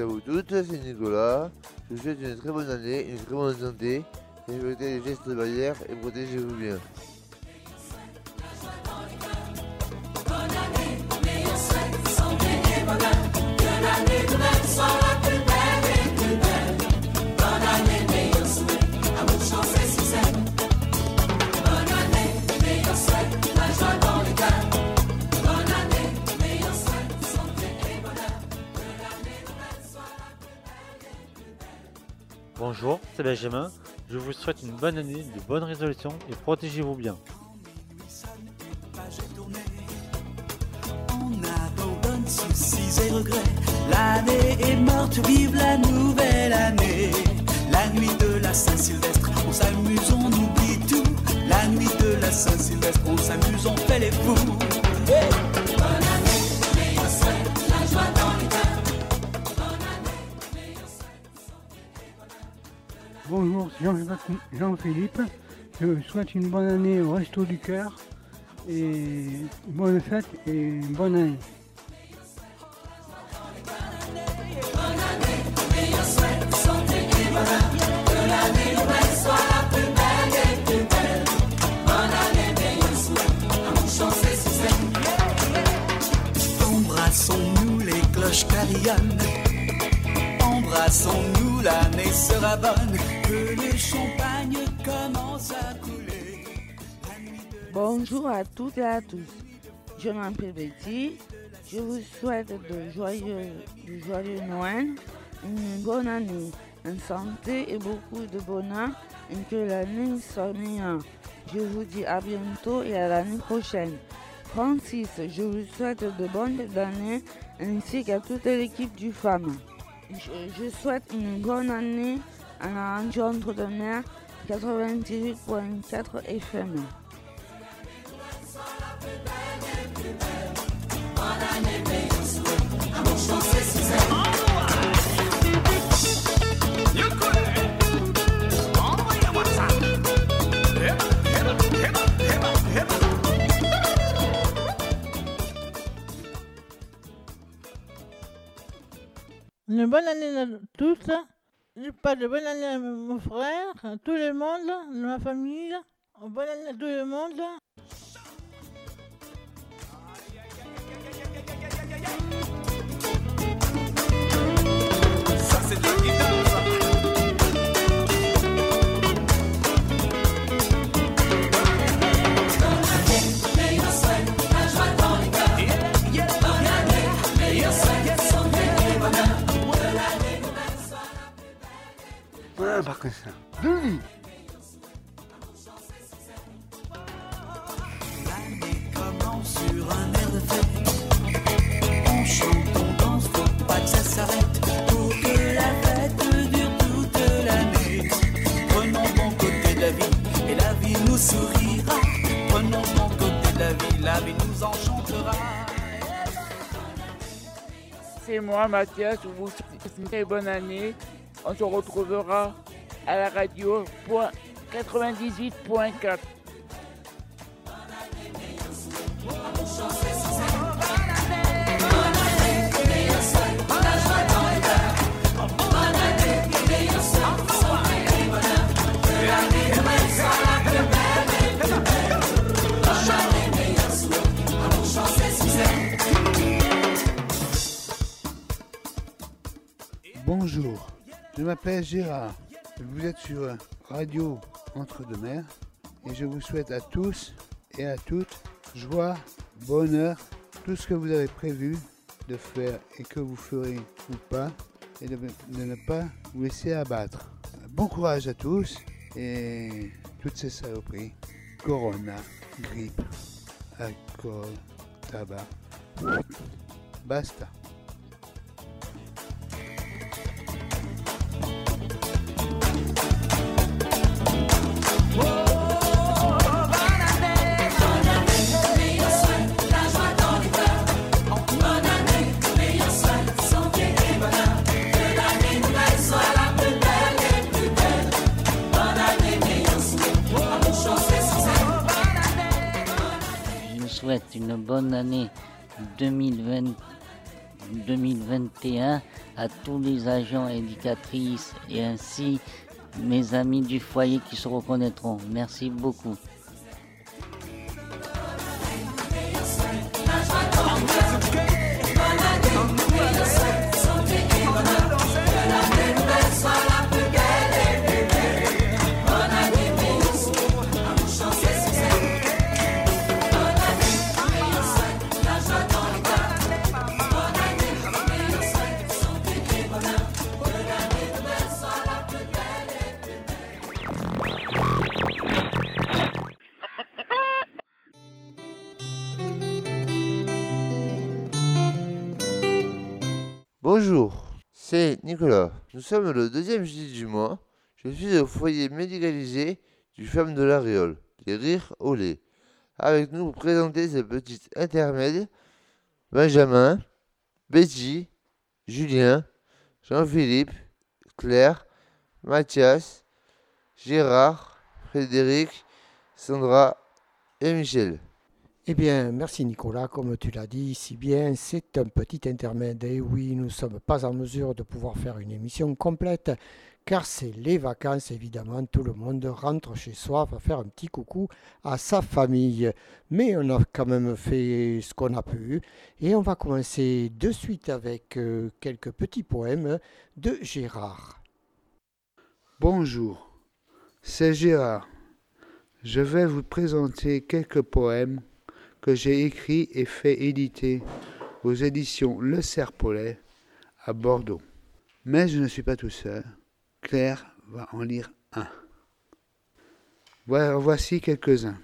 à vous toutes, c'est Nicolas. Je vous souhaite une très bonne année, une très bonne santé. Respectez les gestes barrières et protégez-vous bien. Bonne année, meilleurs souhaits, santé et bonheur. Que l'année nouvelle soit la plus belle et plus belle. Bonne année, meilleurs souhaits, amour, chance et succès. Bonne année, meilleurs souhaits, la joie dans le cœur. Bonne année, meilleurs souhaits, santé et bonheur. Que l'année nouvelle soit la plus belle et plus belle. Bonjour, c'est Benjamin. Je vous souhaite une bonne année, de bonnes résolutions et protégez-vous bien. On abandonne soucis et regrets. L'année est morte, vive la nouvelle année. La nuit de la Saint-Sylvestre, on s'amuse, on oublie tout. La nuit de la Saint-Sylvestre, on s'amuse, on fait les fous. Hey! Bonne année, meilleurs souhaits, la joie dans le cœur. Bonne année, meilleurs souhaits, santé et bonheur. Bonjour, c'est Jean-Philippe. Je vous souhaite une bonne année au Resto du Cœur et bonne fête et bonne année. Bonne année, meilleurs souhaits, santé et bonheur. Que l'année nouvelle soit la plus belle et plus belle. Bonne année, meilleurs souhaits, amour, chance et succès. Embrassons-nous, les cloches carillonnent. Embrassons-nous, l'année sera bonne. Que le champagne commence à couler. Bonjour à toutes et à tous. Je m'appelle Betty. Je vous souhaite de joyeux Noël, une bonne année, en santé et beaucoup de bonheur et que l'année soit meilleure. Je vous dis à bientôt et à l'année prochaine. Francis, je vous souhaite de bonnes années ainsi qu'à toute l'équipe du FAM. Je souhaite une bonne année à la rencontre de mer 98.4 FM. Bonne année, meilleurs souhaits, amour, chance et succès. Une bonne année à tous. Je passe de bonne année à mon frère, à tout le monde, à ma famille. Bonne année à tout le monde. Ça, c'est de la guitare, ça. Bonne année, meilleurs souhaits, la joie dans le cœur. Bonne année, meilleurs souhaits, santé et bonheur. Que l'année nouvelle soit la plus belle. Voilà, par contre, ça. Denis. L'année commence sur un air de fête. On chante, on danse, faut pas que ça s'arrête. Pour que la fête dure toute l'année. Prenons bon côté de la vie et la vie nous sourira. Prenons bon côté de la vie nous enchantera. C'est moi, Mathias, je vous souhaite une très bonne année. On se retrouvera à la radio 98.4. Bonjour, je m'appelle Gérard. Vous êtes sur Radio Entre-deux-Mers et je vous souhaite à tous et à toutes joie, bonheur, tout ce que vous avez prévu de faire et que vous ferez ou pas et de ne pas vous laisser abattre. Bon courage à tous et toutes ces saloperies, corona, grippe, alcool, tabac, basta. Souhaite une bonne année 2022 2021 à tous les agents éducatrices et ainsi mes amis du foyer qui se reconnaîtront. Merci beaucoup. Bonjour, c'est Nicolas. Nous sommes le 2e jeudi du mois. Je suis au foyer médicalisé du Ferme de la Réole, les Rires au lait. Avec nous pour présenter ces petites intermèdes, Benjamin, Betty, Julien, Jean-Philippe, Claire, Mathias, Gérard, Frédéric, Sandra et Michel. Eh bien, merci Nicolas, comme tu l'as dit si bien, c'est un petit intermède. Et oui, nous ne sommes pas en mesure de pouvoir faire une émission complète, car c'est les vacances, évidemment, tout le monde rentre chez soi, va faire un petit coucou à sa famille. Mais on a quand même fait ce qu'on a pu, et on va commencer de suite avec quelques petits poèmes de Gérard. Bonjour, c'est Gérard. Je vais vous présenter quelques poèmes que j'ai écrits et fait éditer aux éditions Le Serpolet à Bordeaux. Mais je ne suis pas tout seul. Claire va en lire un. Voici quelques-uns.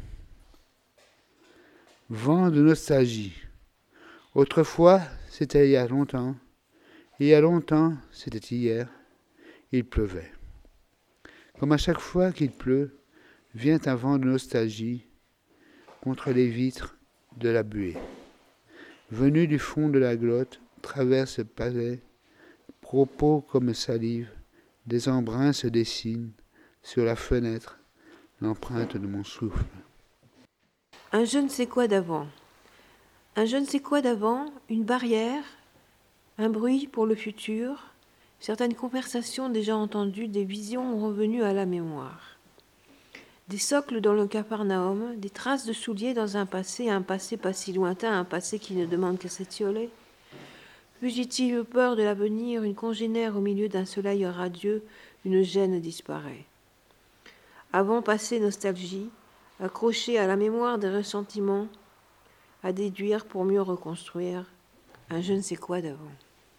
Vent de nostalgie. Autrefois, c'était il y a longtemps. Et il y a longtemps, c'était hier. Il pleuvait. Comme à chaque fois qu'il pleut, vient un vent de nostalgie contre les vitres de la buée. Venu du fond de la glotte, traverse le palais, propos comme salive, des embruns se dessinent sur la fenêtre, l'empreinte de mon souffle. Un je ne sais quoi d'avant. Un je ne sais quoi d'avant, une barrière, un bruit pour le futur, certaines conversations déjà entendues, des visions revenues à la mémoire. Des socles dans le Capharnaüm, des traces de souliers dans un passé pas si lointain, un passé qui ne demande qu'à s'étioler. Fugitive peur de l'avenir, une congénère au milieu d'un soleil radieux, une gêne disparaît. Avant passé nostalgie, accrochée à la mémoire des ressentiments, à déduire pour mieux reconstruire un je ne sais quoi d'avant.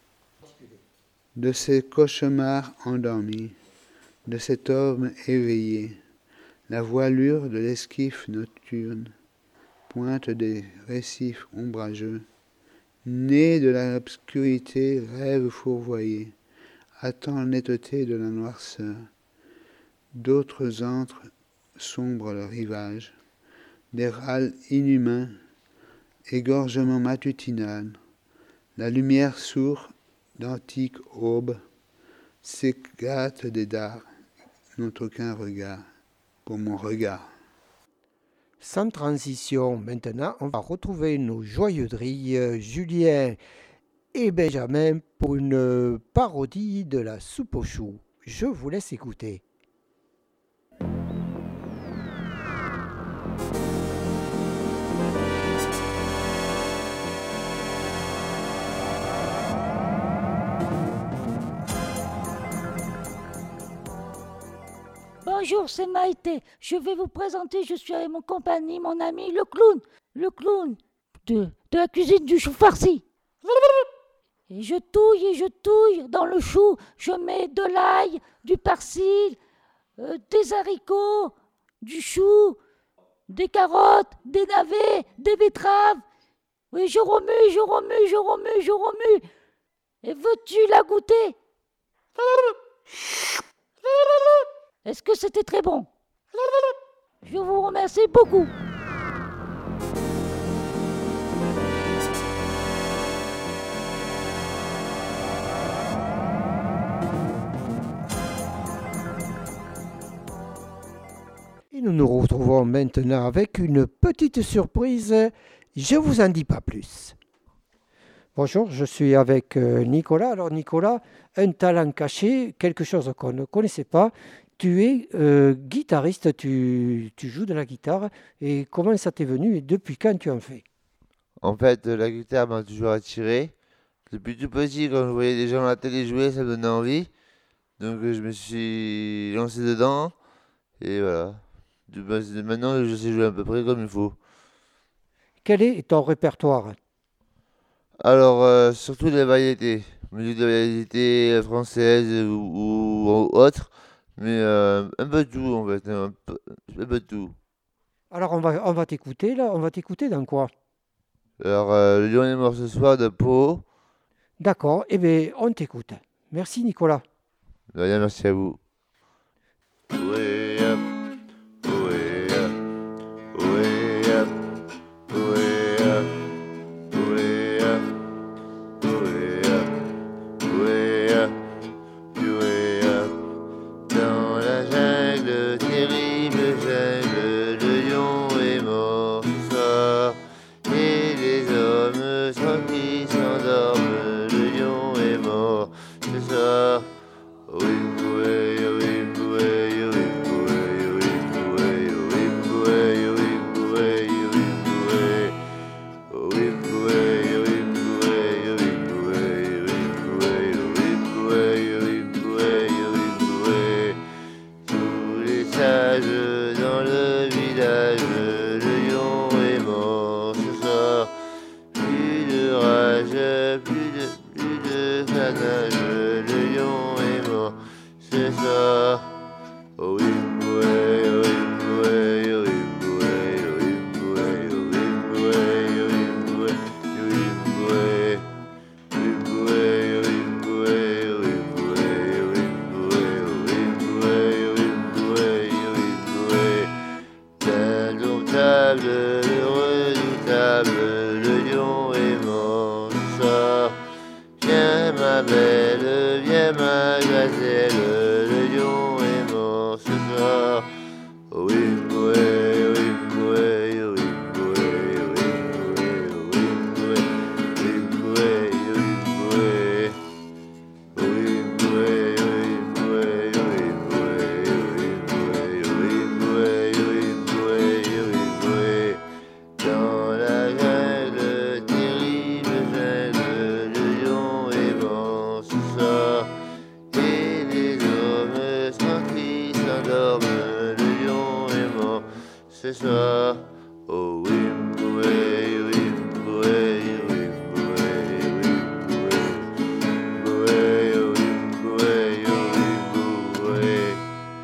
De ces cauchemars endormis, de cet homme éveillé, la voilure de l'esquif nocturne, pointe des récifs ombrageux, né de l'obscurité, rêve fourvoyé, attend netteté de la noirceur. D'autres entrent, sombre le rivage, des râles inhumains, égorgement matutinal, la lumière sourde d'antiques aubes, s'éclate des dards, n'ont aucun regard. Pour mon regard. Sans transition, maintenant, on va retrouver nos joyeux drilles, Julien et Benjamin, pour une parodie de la soupe aux choux. Je vous laisse écouter. Bonjour, c'est Maïté. Je vais vous présenter, je suis avec mon compagnie, mon ami, le clown de la cuisine du chou farci. Et je touille dans le chou, je mets de l'ail, du persil, des haricots, du chou, des carottes, des navets, des betteraves. Oui, je remue. Et veux-tu la goûter? Est-ce que c'était très bon? Je vous remercie beaucoup. Et nous nous retrouvons maintenant avec une petite surprise. Je vous en dis pas plus. Bonjour, je suis avec Nicolas. Alors Nicolas, un talent caché, quelque chose qu'on ne connaissait pas. Tu es guitariste, tu joues de la guitare. Et comment ça t'est venu et depuis quand tu en fais? En fait, la guitare m'a toujours attiré. Depuis tout petit, quand je voyais des gens à la télé jouer, ça me donnait envie. Donc je me suis lancé dedans. Et voilà. Maintenant, je sais jouer à peu près comme il faut. Quel est ton répertoire? Alors, surtout les variétés. Musique de variété française ou autre. Mais un peu de tout, en fait. Un peu de tout. Alors on va t'écouter là, on va t'écouter dans quoi? Alors, le lion est mort ce soir de Pau. D'accord, eh bien on t'écoute. Merci Nicolas. De rien, merci à vous. Way up, way up, way up, way up, way up, way up, way up, way up. Dans la jungle, terrible jungle, le lion est mort ce soir. Et les hommes tranquilles s'endorment, le lion est mort ce soir. Tous les sages dans le village, le lion est mort ce soir. Plus de rage, plus de fanage, le lion est mort ce soir. Oh oui, ouais, oh oui, ouais, oh oui, ouais, oh oui, ouais, oh oui, ouais, oh oui, ouais, oh oui, ouais. Le redoutable, le lion est mort ce soir. Viens ma belle, viens ma gazelle, le lion est mort ce soir. Oh oui, ouais, oh oui, ouais, oh oui, ouais, oh oui, ouais, oh oui, ouais, oh oui, ouais, oh oui, ouais, oh oui, ouais, oh oui, ouais, oh oui, ouais. Dans la jungle, terrible jungle, le lion est mort ce soir. Et les hommes tranquilles s'endorment, le lion est mort ce soir. Oh oui, ouais, oui, ouais, oui, ouais, ouais.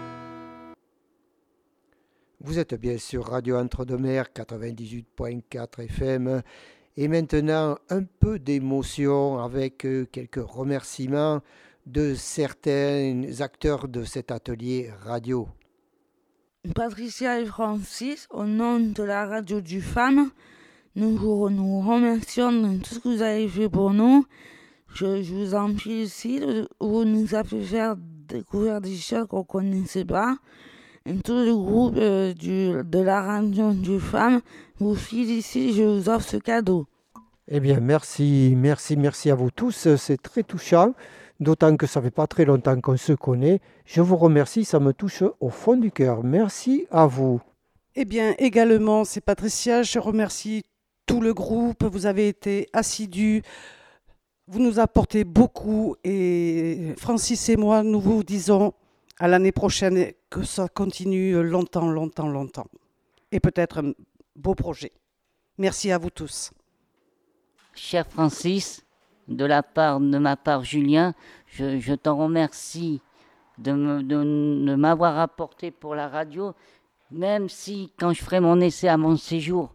Vous êtes bien sur Radio Entre-deux-Mers 98.4 FM et maintenant un peu d'émotion avec quelques remerciements de certains acteurs de cet atelier radio. Patricia et Francis, au nom de la radio du FAM, nous vous remercions de tout ce que vous avez fait pour nous. Je vous en félicite, vous nous avez fait découvrir des choses qu'on ne connaissait pas. Et tout le groupe de la radio du FAM vous félicite, je vous offre ce cadeau. Eh bien, merci à vous tous, c'est très touchant, d'autant que ça fait pas très longtemps qu'on se connaît. Je vous remercie, ça me touche au fond du cœur. Merci à vous. Eh bien, également, c'est Patricia, je remercie tout le groupe, vous avez été assidus, vous nous apportez beaucoup et Francis et moi, nous vous disons à l'année prochaine que ça continue longtemps. Et peut-être un beau projet. Merci à vous tous. Cher Francis, de ma part Julien, je t'en remercie de m'avoir apporté pour la radio, même si quand je ferai mon essai à mon séjour,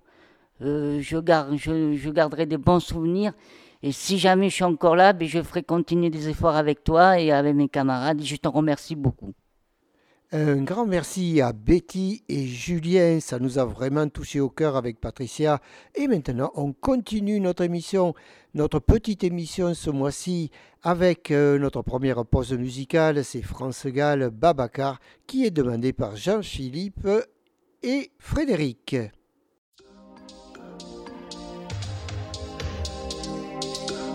je garderai des bons souvenirs. Et si jamais je suis encore là, je ferai continuer des efforts avec toi et avec mes camarades. Et je t'en remercie beaucoup. Un grand merci à Betty et Julien, ça nous a vraiment touché au cœur avec Patricia. Et maintenant, on continue notre émission, notre petite émission ce mois-ci avec notre première pause musicale, c'est France Gall Babacar qui est demandé par Jean-Philippe et Frédéric.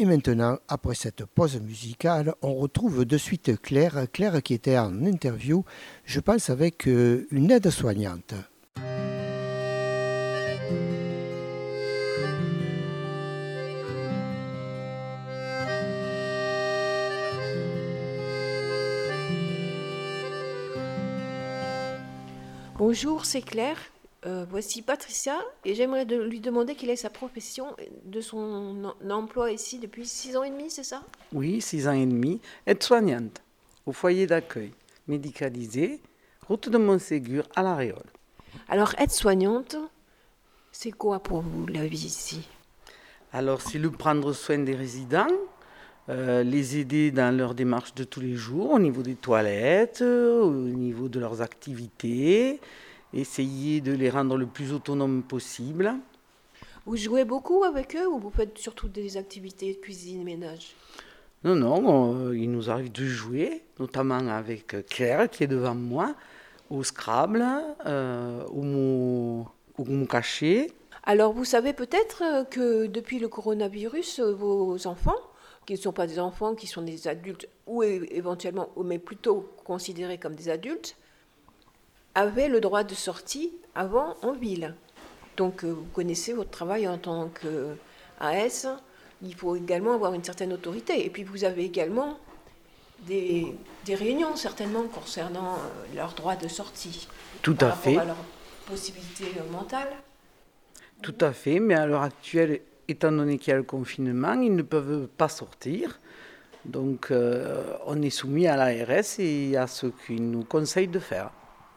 Et maintenant, après cette pause musicale, on retrouve de suite Claire. Claire qui était en interview, je pense, avec une aide-soignante. Bonjour, c'est Claire. Voici Patricia et j'aimerais lui demander quelle est sa profession de son emploi ici depuis 6 ans et demi, c'est ça? Oui, 6 ans et demi. Aide-soignante au foyer d'accueil médicalisé, route de Montségur à La Réole. Alors, aide-soignante, c'est quoi pour vous la vie ici? Alors, c'est le prendre soin des résidents, les aider dans leur démarche de tous les jours, au niveau des toilettes, au niveau de leurs activités, essayer de les rendre le plus autonomes possible. Vous jouez beaucoup avec eux ou vous faites surtout des activités de cuisine et ménage? Non, il nous arrive de jouer, notamment avec Claire qui est devant moi, au Scrabble, au mot caché. Alors, vous savez peut-être que depuis le coronavirus, vos enfants, qui ne sont pas des enfants, qui sont des adultes, ou éventuellement, mais plutôt considérés comme des adultes, avaient le droit de sortie avant en ville. Donc, vous connaissez votre travail en tant qu'AS. Il faut également avoir une certaine autorité. Et puis, vous avez également des réunions, certainement, concernant leur droit de sortie. Tout à fait. Par rapport à leurs possibilités mentales. Tout à fait, mais à l'heure actuelle, étant donné qu'il y a le confinement, ils ne peuvent pas sortir. Donc, on est soumis à l'ARS et à ce qu'ils nous conseillent de faire.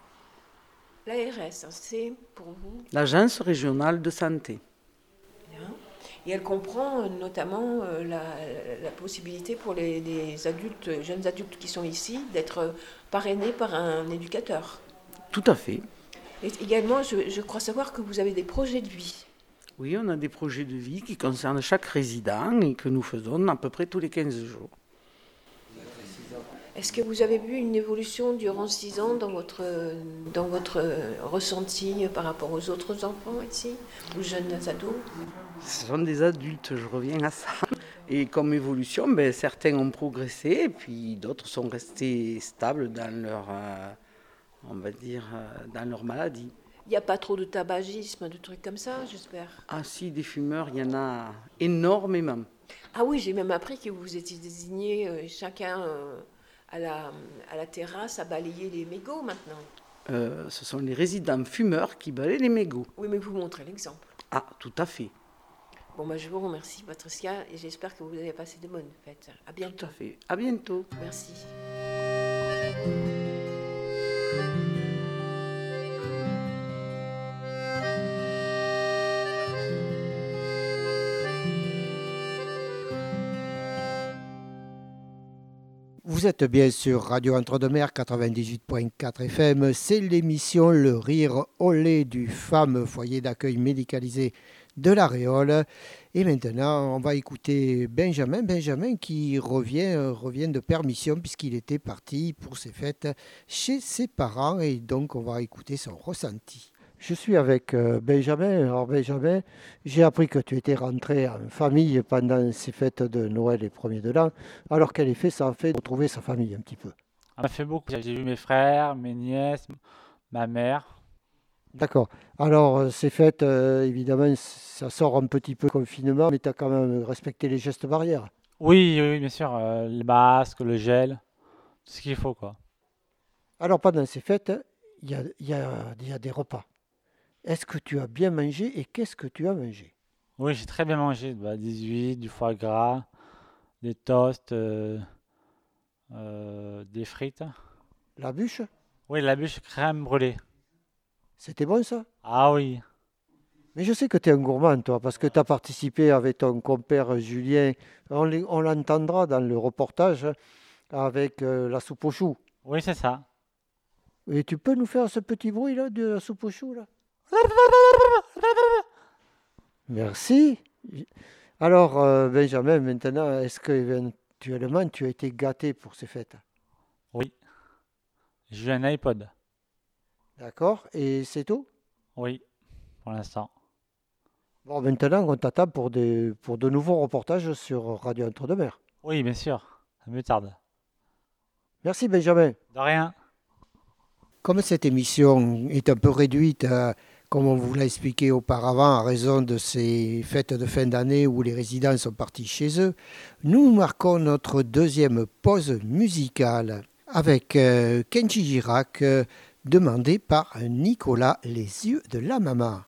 L'ARS, c'est pour vous? L'Agence régionale de santé. Bien. Et elle comprend notamment la possibilité pour les adultes, jeunes adultes qui sont ici, d'être parrainés par un éducateur. Tout à fait. Et également, je crois savoir que vous avez des projets de vie. Oui, on a des projets de vie qui concernent chaque résident et que nous faisons à peu près tous les 15 jours. Est-ce que vous avez vu une évolution durant 6 ans dans votre ressenti par rapport aux autres enfants ici, aux jeunes ados? Ce sont des adultes, je reviens à ça. Et comme évolution, certains ont progressé et puis d'autres sont restés stables dans leur, dans leur maladie. Il n'y a pas trop de tabagisme, de trucs comme ça, j'espère? Ah si, des fumeurs, il y en a énormément. Ah oui, j'ai même appris que vous étiez désignés chacun à la terrasse à balayer les mégots maintenant. Ce sont les résidents fumeurs qui balayent les mégots. Oui, mais vous montrez l'exemple. Ah, tout à fait. Bon, je vous remercie, Patricia, et j'espère que vous avez passé de bonnes fêtes. À bientôt. Tout à fait. À bientôt. Merci. Vous êtes bien sur Radio Entre-deux-Mers 98.4 FM. C'est l'émission Le Rire au lait du fameux foyer d'accueil médicalisé de La Réole. Et maintenant, on va écouter Benjamin. Benjamin qui revient de permission puisqu'il était parti pour ses fêtes chez ses parents. Et donc, on va écouter son ressenti. Je suis avec Benjamin. Alors Benjamin, j'ai appris que tu étais rentré en famille pendant ces fêtes de Noël et 1er de l'an. Alors quel effet ça a fait de retrouver sa famille un petit peu? Ça m'a fait beaucoup. J'ai vu mes frères, mes nièces, ma mère. D'accord. Alors ces fêtes, évidemment, ça sort un petit peu confinement, mais tu as quand même respecté les gestes barrières. Oui, bien sûr. Le masque, le gel, tout ce qu'il faut, quoi. Alors pendant ces fêtes, il y a des repas. Est-ce que tu as bien mangé et qu'est-ce que tu as mangé? Oui, j'ai très bien mangé. Des huîtres, du foie gras, des toasts, des frites. La bûche? Oui, la bûche crème brûlée. C'était bon ça? Ah oui. Mais je sais que tu es un gourmand, toi, parce que tu as participé avec ton compère Julien. On l'entendra dans le reportage avec la soupe aux choux. Oui, c'est ça. Et tu peux nous faire ce petit bruit-là de la soupe aux choux, là? Merci. Alors, Benjamin, maintenant, est-ce que éventuellement tu as été gâté pour ces fêtes? Oui. J'ai eu un iPod. D'accord. Et c'est tout? Oui, pour l'instant. Bon, maintenant, on t'attend pour de nouveaux reportages sur Radio Entre-deux-Mers. Oui, bien sûr. Ça me tarde. Merci Benjamin. De rien. Comme cette émission est un peu réduite, comme on vous l'a expliqué auparavant, à raison de ces fêtes de fin d'année où les résidents sont partis chez eux, nous marquons notre deuxième pause musicale avec Kenji Girac, demandé par Nicolas Les Yeux de la Maman.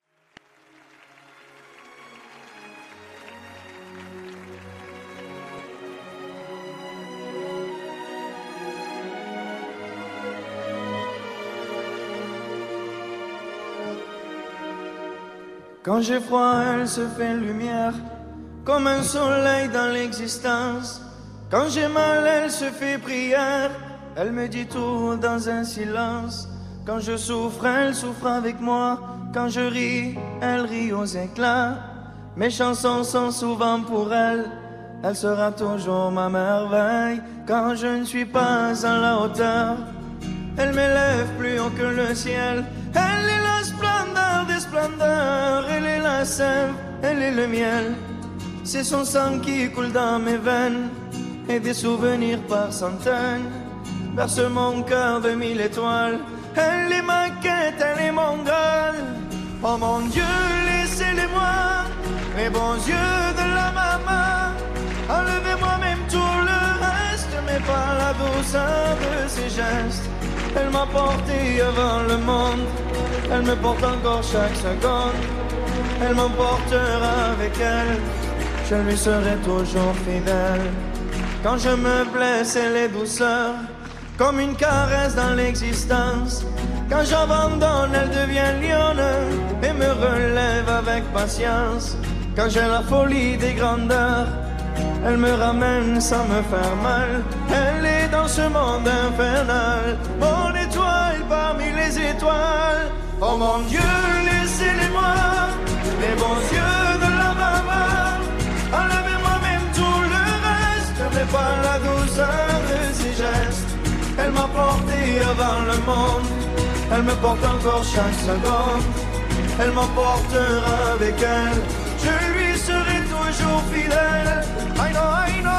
Quand j'ai froid, elle se fait lumière, comme un soleil dans l'existence. Quand j'ai mal, elle se fait prière, elle me dit tout dans un silence. Quand je souffre, elle souffre avec moi. Quand je ris, elle rit aux éclats. Mes chansons sont souvent pour elle, elle sera toujours ma merveille. Quand je ne suis pas à la hauteur, elle m'élève plus haut que le ciel. Elle est la splendeur des splendeurs, elle est la sève, elle est le miel. C'est son sang qui coule dans mes veines, et des souvenirs par centaines berce mon cœur de 1000 étoiles. Elle est ma quête, elle est mon Graal. Oh mon Dieu, laissez-les-moi, les bons yeux de la maman. Enlevez-moi même tout le reste, mais pas la douceur de ses gestes. Elle m'a porté avant le monde, elle me porte encore chaque seconde. Elle m'emportera avec elle, je lui serai toujours fidèle. Quand je me blesse, elle est douceur, comme une caresse dans l'existence. Quand j'abandonne, elle devient lionne et me relève avec patience. Quand j'ai la folie des grandeurs, elle me ramène sans me faire mal. Elle est dans ce monde infernal, mon étoile parmi les étoiles. Oh mon Dieu, laissez-les-moi, les bons yeux de la maman. Enlevez-moi même tout le reste, mais pas la douceur de ses gestes. Elle m'a porté avant le monde, elle me porte encore chaque seconde. Elle m'emportera avec elle, je lui serai toujours fidèle. I know,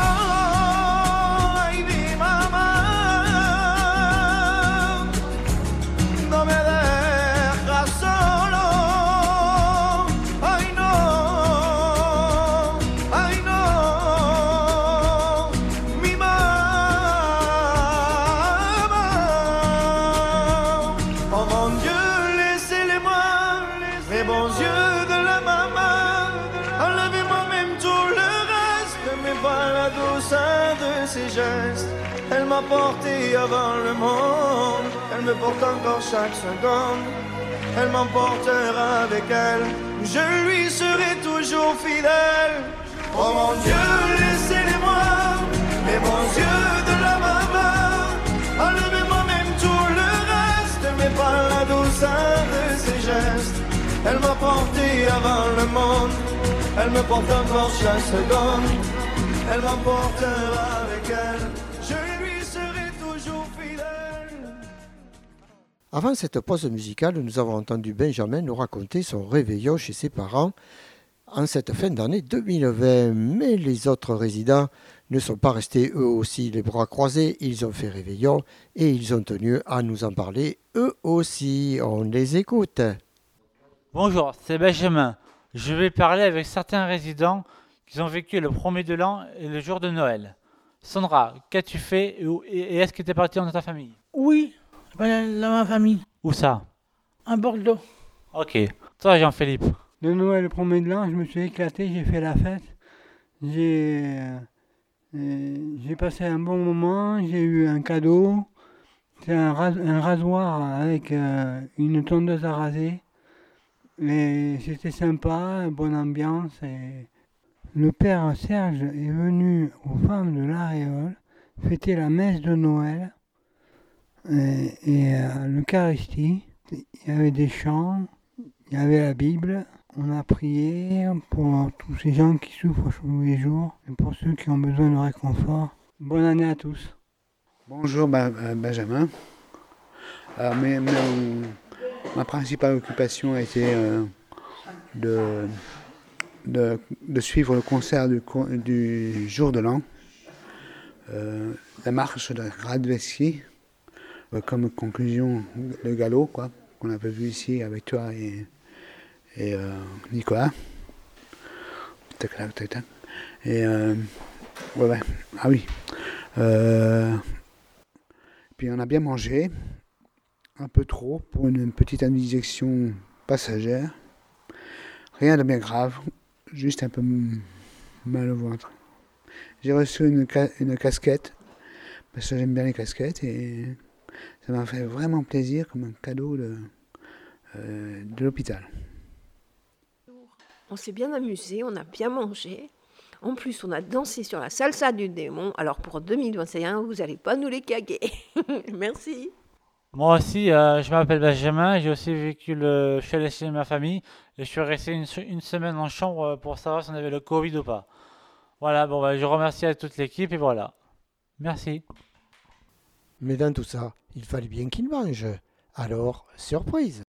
ay mi mamá, no me dejas solo. I know, mi mamá. Oh mon Dieu, laissez-les-moi, les bons yeux de la maman. Enlevez-moi même tout le reste, mais pas la douceur de ses gestes. Elle m'a porté avant le monde, elle me porte encore chaque seconde. Elle m'emportera avec elle, je lui serai toujours fidèle. Oh mon Dieu, laissez-les-moi, les bons yeux de la maman. Enlevez-moi même tout le reste, mais pas la douceur de ses gestes. Elle m'a porté avant le monde, elle me porte encore chaque seconde. Elle m'emportera avec elle, je lui serai toujours fidèle. Avant cette pause musicale, nous avons entendu Benjamin nous raconter son réveillon chez ses parents en cette fin d'année 2020. Mais les autres résidents ne sont pas restés eux aussi les bras croisés. Ils ont fait réveillon et ils ont tenu à nous en parler eux aussi. On les écoute. Bonjour, c'est Benjamin. Je vais parler avec certains résidents qui ont vécu le premier de l'an et le jour de Noël. Sandra, qu'as-tu fait et est-ce que tu es parti dans ta famille? Oui, dans ma famille, Où ça? à Bordeaux. Ok. Toi, Jean-Philippe? De Noël, le premier de l'an, je me suis éclaté, j'ai fait la fête. J'ai passé un bon moment, j'ai eu un cadeau. C'est un rasoir avec une tondeuse à raser. Et c'était sympa, bonne ambiance. Et le père Serge est venu aux femmes de l'Aréole fêter la messe de Noël. Et à l'Eucharistie, il y avait des chants, il y avait la Bible. On a prié pour tous ces gens qui souffrent tous les jours et pour ceux qui ont besoin de réconfort. Bonne année à tous. Bonjour Benjamin. Alors, ma principale occupation a été de de suivre le concert du jour de l'an, la marche de Radveski, comme conclusion de galop, quoi, qu'on avait vu ici avec toi et Nicolas. Tac, tac, tac, tac. Et ouais. Ah oui. Puis on a bien mangé, un peu trop pour une petite indigestion passagère. Rien de bien grave, juste un peu mal au ventre. J'ai reçu une casquette, parce que j'aime bien les casquettes, et ça m'a fait vraiment plaisir comme un cadeau de l'hôpital. On s'est bien amusé, on a bien mangé. En plus, on a dansé sur la salsa du démon. Alors pour 2021, vous n'allez pas nous les caguer. Merci. Moi aussi, je m'appelle Benjamin, j'ai aussi vécu je suis allé chez ma famille et je suis resté une semaine en chambre pour savoir si on avait le Covid ou pas. Voilà, bon, je remercie à toute l'équipe et voilà. Merci. Mais dans tout ça, il fallait bien qu'il mange. Alors, surprise.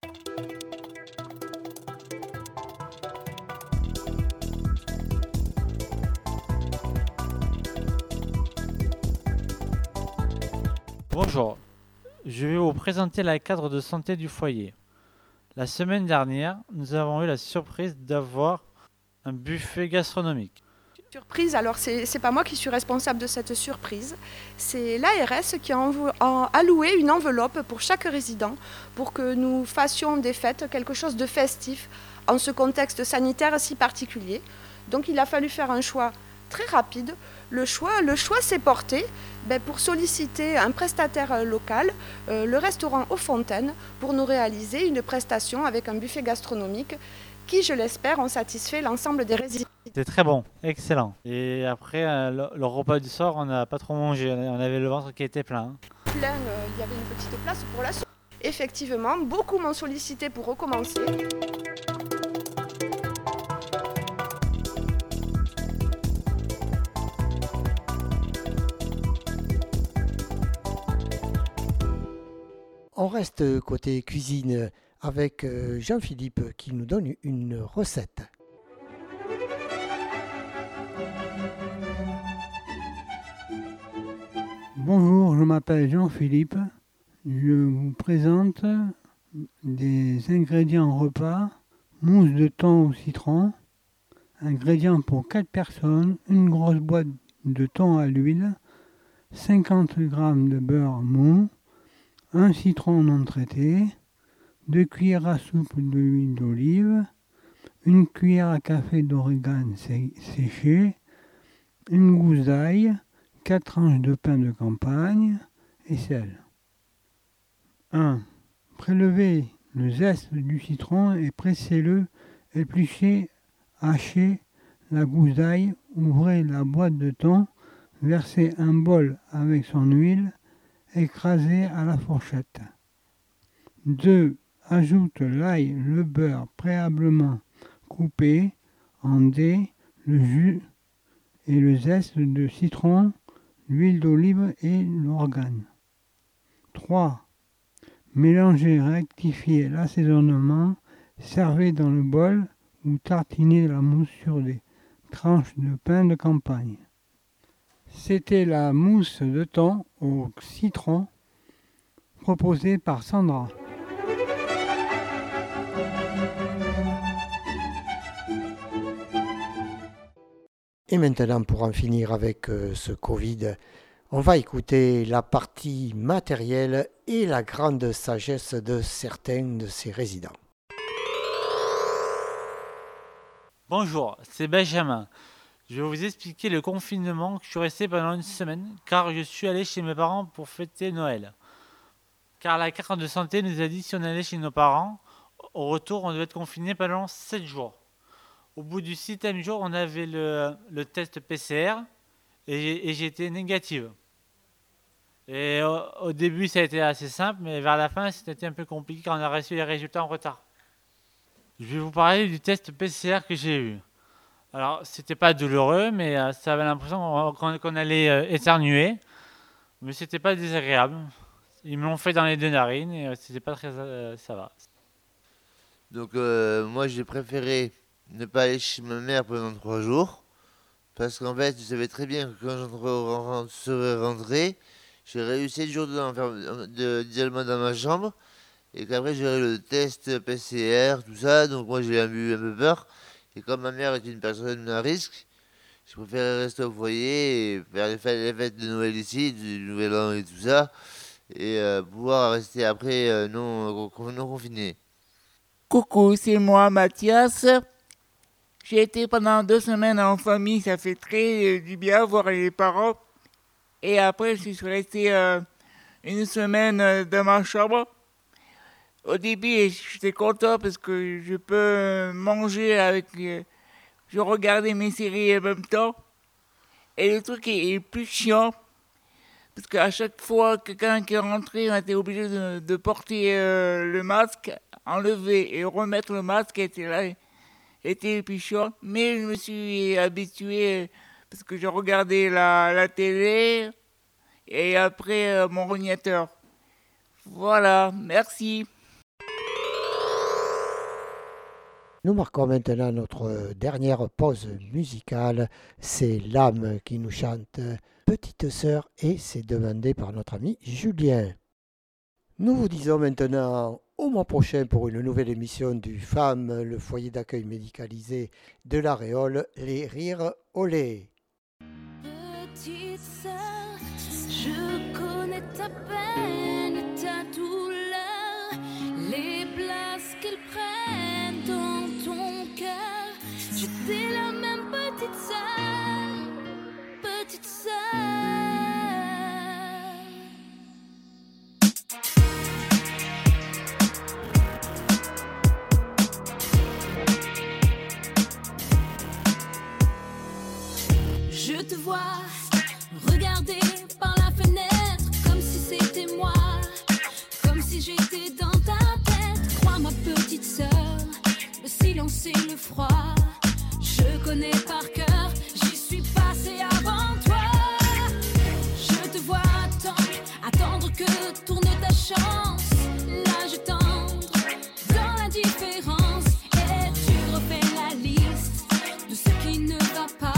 Bonjour, je vais vous présenter la cadre de santé du foyer. La semaine dernière, nous avons eu la surprise d'avoir un buffet gastronomique. Surprise, alors c'est pas moi qui suis responsable de cette surprise, c'est l'ARS qui a alloué une enveloppe pour chaque résident pour que nous fassions des fêtes, quelque chose de festif en ce contexte sanitaire si particulier. Donc il a fallu faire un choix très rapide. Le choix s'est porté pour solliciter un prestataire local, le restaurant Aux Fontaines, pour nous réaliser une prestation avec un buffet gastronomique qui, je l'espère, ont satisfait l'ensemble des résidents. C'était très bon, excellent. Et après, le repas du soir, on n'a pas trop mangé, on avait le ventre qui était plein. Plein, il y avait une petite place pour la soupe. Effectivement, beaucoup m'ont sollicité pour recommencer. On reste côté cuisine avec Jean-Philippe qui nous donne une recette. Bonjour, je m'appelle Jean-Philippe. Je vous présente des ingrédients repas. Mousse de thon au citron. Ingrédients pour 4 personnes. Une grosse boîte de thon à l'huile. 50 g de beurre mou. Un citron non traité. 2 cuillères à soupe d'huile d'olive. Une cuillère à café d'origan séché. Une gousse d'ail. 4 tranches de pain de campagne et sel. 1. Prélevez le zeste du citron et pressez-le, épluchez, hachez la gousse d'ail, ouvrez la boîte de thon, versez un bol avec son huile, écrasez à la fourchette. 2. Ajoute l'ail, le beurre préalablement coupé en dés, le jus et le zeste de citron, l'huile d'olive et l'organe. 3. Mélangez, rectifiez l'assaisonnement, servez dans le bol ou tartinez la mousse sur des tranches de pain de campagne. C'était la mousse de thon au citron proposée par Sandra. Et maintenant, pour en finir avec ce Covid, on va écouter la partie matérielle et la grande sagesse de certains de ses résidents. Bonjour, c'est Benjamin. Je vais vous expliquer le confinement que je suis resté pendant une semaine car je suis allé chez mes parents pour fêter Noël. Car la carte de santé nous a dit si on allait chez nos parents, au retour on devait être confiné pendant 7 jours. Au bout du 7e jour, on avait le test PCR et j'étais négative. Et au début, ça a été assez simple, mais vers la fin, c'était un peu compliqué car on a reçu les résultats en retard. Je vais vous parler du test PCR que j'ai eu. Alors, c'était pas douloureux, mais ça avait l'impression qu'on allait éternuer, mais c'était pas désagréable. Ils me l'ont fait dans les 2 narines et c'était pas très... ça va. Donc moi j'ai préféré ne pas aller chez ma mère pendant 3 jours. Parce qu'en fait, je savais très bien que quand je serais rentré, j'aurais eu 7 jours d'isolement dans ma chambre. Et qu'après, j'aurais le test PCR, tout ça. Donc moi, j'ai eu un peu peur. Et comme ma mère est une personne à risque, je préférais rester au foyer et faire les fêtes de Noël ici, du Nouvel An et tout ça. Et pouvoir rester après non confiné. Coucou, c'est moi, Mathias. J'ai été pendant 2 semaines en famille, ça fait très du bien voir les parents. Et après, je suis resté 1 semaine dans ma chambre. Au début, j'étais content parce que je peux manger avec... je regardais mes séries en même temps. Et le truc est plus chiant. Parce qu'à chaque fois, quelqu'un qui est rentré, on était obligé de porter le masque, enlever et remettre le masque. Était plus chiant. Mais je me suis habitué parce que je regardais la télé et après mon ordinateur. Voilà, merci. Nous marquons maintenant notre dernière pause musicale. C'est l'âme qui nous chante Petite Sœur et c'est demandé par notre ami Julien. Nous vous disons maintenant au mois prochain pour une nouvelle émission du FAM, le foyer d'accueil médicalisé de La Réole, les rires au lait. Petite sœur, je connais ta peine et ta douleur, les places qu'elles prennent dans ton cœur. J'étais la même petite sœur, petite sœur. Je te vois regarder par la fenêtre comme si c'était moi, comme si j'étais dans ta tête. Crois ma petite sœur, le silence et le froid, je connais par cœur, j'y suis passée avant toi. Je te vois attendre que tourne ta chance, l'âge tendre dans l'indifférence, et tu refais la liste de ce qui ne va pas.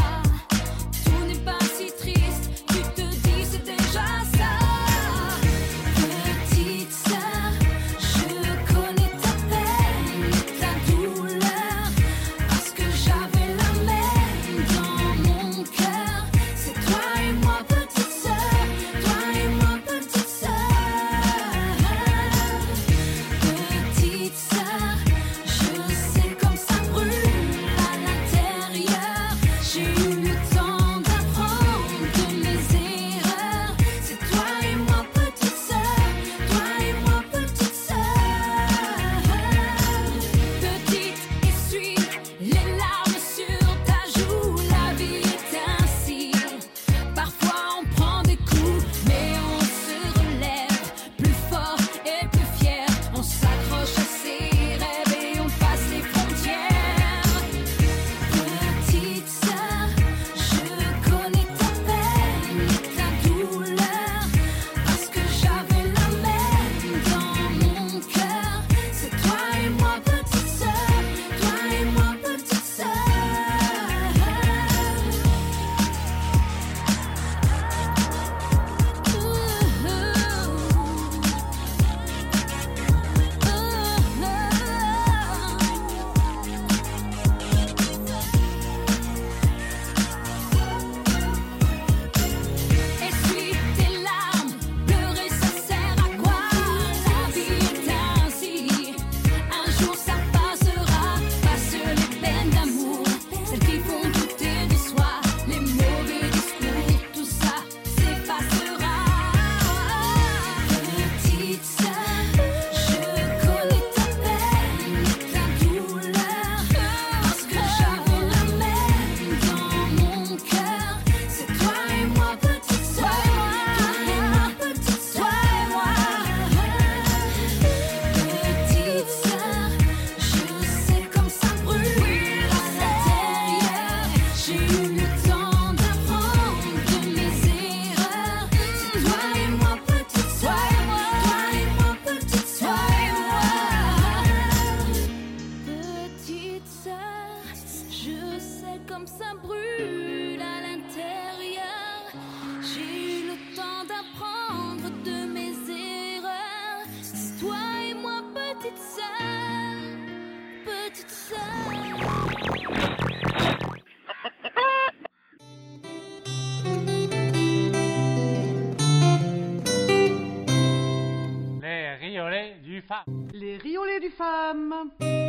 riolets du femme. Les riolets du femme.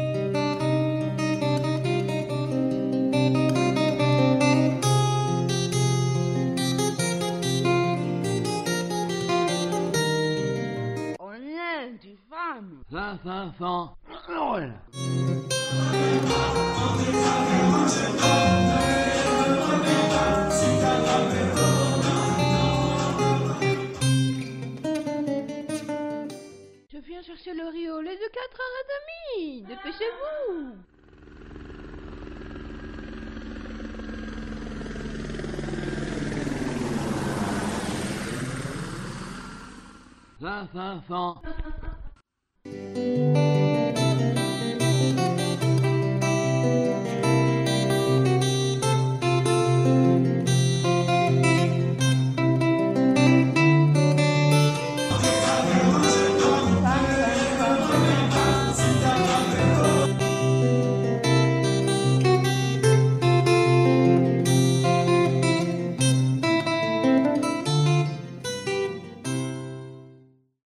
On est du femme. Noël. Je viens chercher le riolet de 4h30. Dépêchez-vous. Fin.